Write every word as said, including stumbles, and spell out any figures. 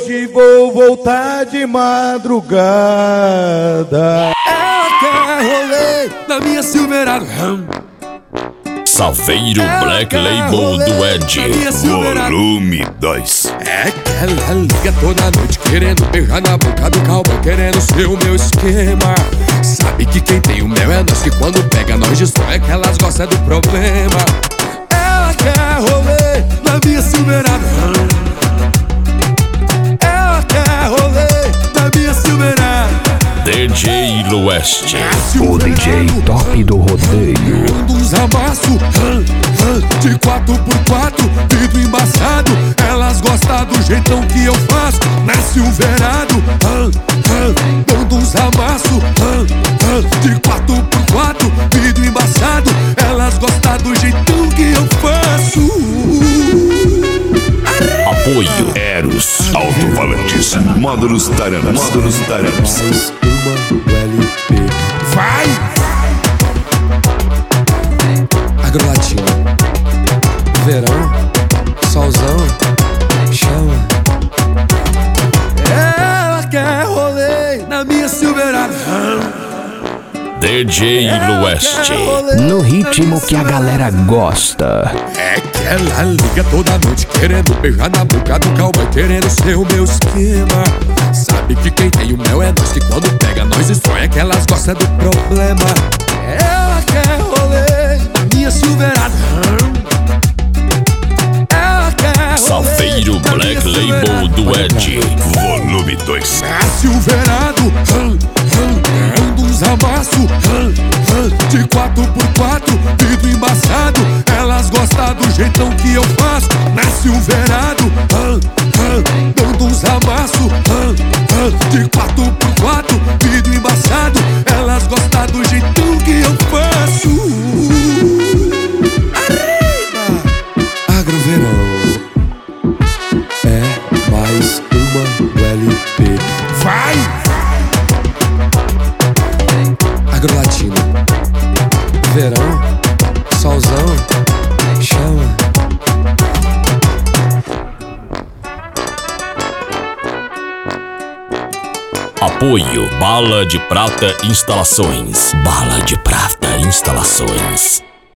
Hoje vou voltar de madrugada. Ela quer rolê na minha Silverado. Salveiro Black Label do Ed, volume dois. É que ela liga toda noite querendo beijar na boca do cowboy, querendo ser o meu esquema. Sabe que quem tem o mel é nós, que quando pega nós destrói, é que elas gostam do problema. Ela quer rolê na minha Silverado. Ela quer rolê na minha Silverado. D J Lueste, o D J top do rodeio. Uns amassos de quatro por quatro, vidro embaçado. Elas gostam do jeitão que eu faço na Silverado. Dando uns amassos de quatro por quatro, vidro embaçado. Elas gostam do jeitão que eu faço. Apoio Eros Alto-Falantes, módulos taranas, módulos taranas. Vai! Agrolatino, verão, solzão, chama. Ela quer rolê na minha Silverado. D J Lueste, no ritmo que a galera gosta. É que ela liga toda noite querendo beijar na boca do cowboy, querendo ser o meu esquema. Sabe que quem tem o mel é nós, que quando pega nós destrói, é que elas gostam do problema. Ela quer rolê na minha Silverado. Ela quer Salveiro Black Label do Ed, volume dois. na Silverado. Dando uns amassos de quatro por quatro, vidro embaçado. Elas gostam do jeitão que eu faço na Silverado. Dando uns amassos de quatro por quatro, vidro embaçado. Elas gostam do jeitão que eu faço. Arriba! Agroverão é mais uma do L P. Vai! Agrolatino, verão, solzão, chama. Apoio Bala de Prata Instalações, Bala de Prata Instalações.